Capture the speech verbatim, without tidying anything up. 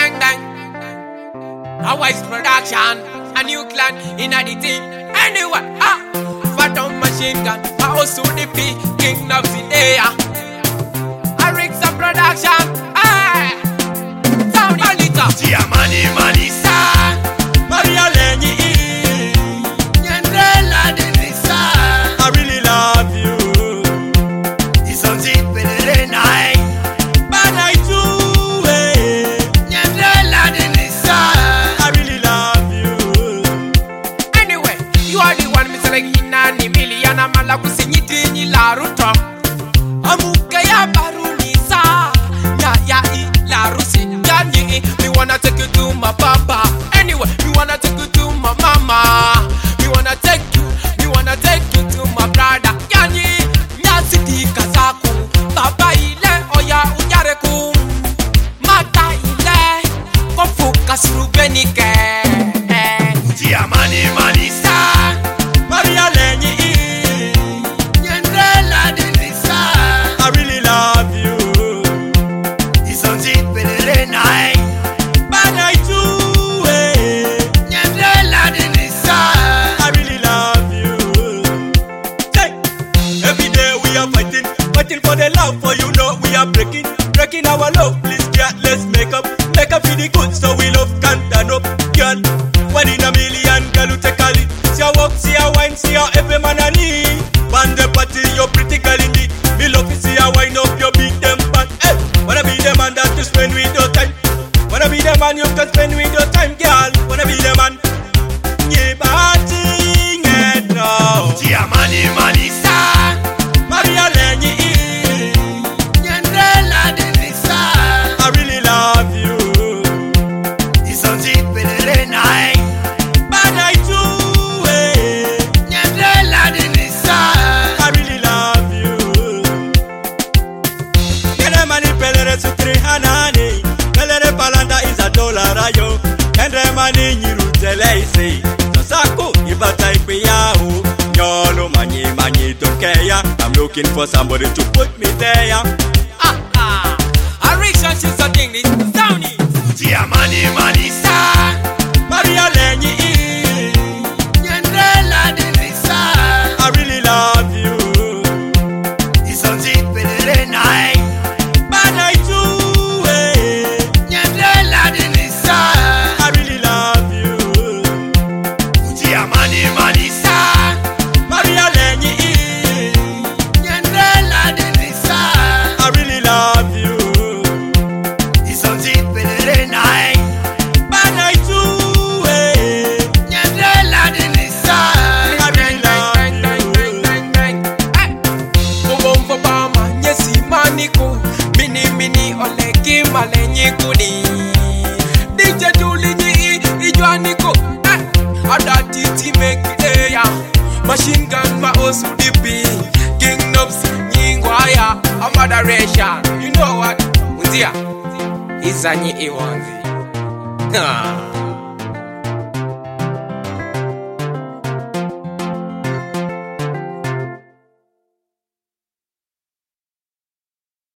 dang dang. A wise production, a new clan in a the thing. Anyway, ah, Phantom Machine Gun, I also the P, King of the air. I rig some production, ah, sound Alita. Tia Mani Manisa, Maria Lenny, Nyandrela Denisa. I really love you. It's on the Pelere night. But I do, eh, Nyandrela Denisa. I really love you. Anyway, you are the one, Mister Like Hinani Miliana Malakusinyiti ni la ruto. Amuka ya barunisa, ya ya i la rusi, ya ni. Me wanna take you to my papa. Anyway, me wanna take you to my mama. Me wanna take you, me wanna take you to my brother. Ya ni, ya siti kazaku, baba ile oya unyareku. Mata ile, kofuka surubenike. Tia Mani Manisa, Maria Lenny, Nyandrela Denisa. I really love you. It's on the Pelere night. But I do, eh, Nyandrela Denisa. I really love you. Hey, every day we are fighting, fighting for the love, for you know we are breaking, breaking our love. Please, girl, let's make up, make up for the good, so we love can't turn up, girl. One in a million, girl, you take a lead. See her walk, see her wine, see her every man I need. Band the party, you're pretty girl indeed. Me love to see her wine up, your big them back. Hey, wanna be the man that you spend with your time. Wanna be the man you can spend with your time, girl. Wanna be the man. Yeah, party, yeah, no. Tia Mani Manisa, Maria Lenny, Nyandrela Denisa. I really love you. It's on the Pelere night. But I do, eh, Nyandrela Denisa. I really love you. Kene mani pelere sutri hanani, pelere palanda is a dollar ayo. Kende mani nyiru teleise, sasaku ibata ikweyahu. Nyolo mani mani tokeya, I'm looking for somebody to put me there. Ah ah, a rickshaw she's a thing this sounding. Tia Mani Manisa, Maria Lenny, Nyandrela Denisa. I really love you. It's on the Pelere night. But I do, eh, Nyandrela Denisa. I really love you. Tia Mani Manisa, Maria Lenny, Nyandrela Denisa. I really love you. It's on the Pelere night. But I do, eh, Nyandrela Denisa. I really love you. Bom bom bama, nyesi maniko, mini mini oleki malenyi kuni. D J Duli ni ijuaniko, ada titi make it ya. Machine gun ma osu dipi, King Nobs nyingwaya, a moderation. You know what? Unzia, izanyi iwanzi. Ah.